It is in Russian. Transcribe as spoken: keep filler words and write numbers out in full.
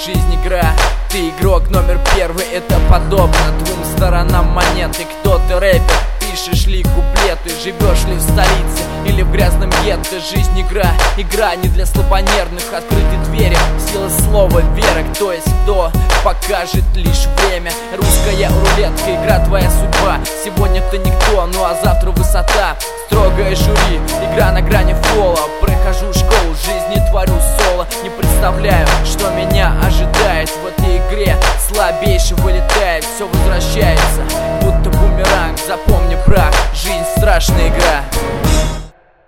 жизнь игра. Ты игрок номер первый, это подобно двум сторонам монеты. Кто ты, рэпер? Пишешь ли куплеты? Живешь ли в столице или в грязном гетто? Жизнь игра, игра не для слабонервных. Открыты двери, сила слова, вера. Кто есть кто, покажет лишь время. Русская рулетка, игра твоя судьба. Сегодня ты никто, ну а завтра высота. Строгое жюри, игра на грани фола. Прохожу школу, жизни творю соло. Не представляю, что меня ожидает в этой игре. Слабейший вылетает, все возвращается, будто бумеранг. Запомни, брат, жизнь страшная игра.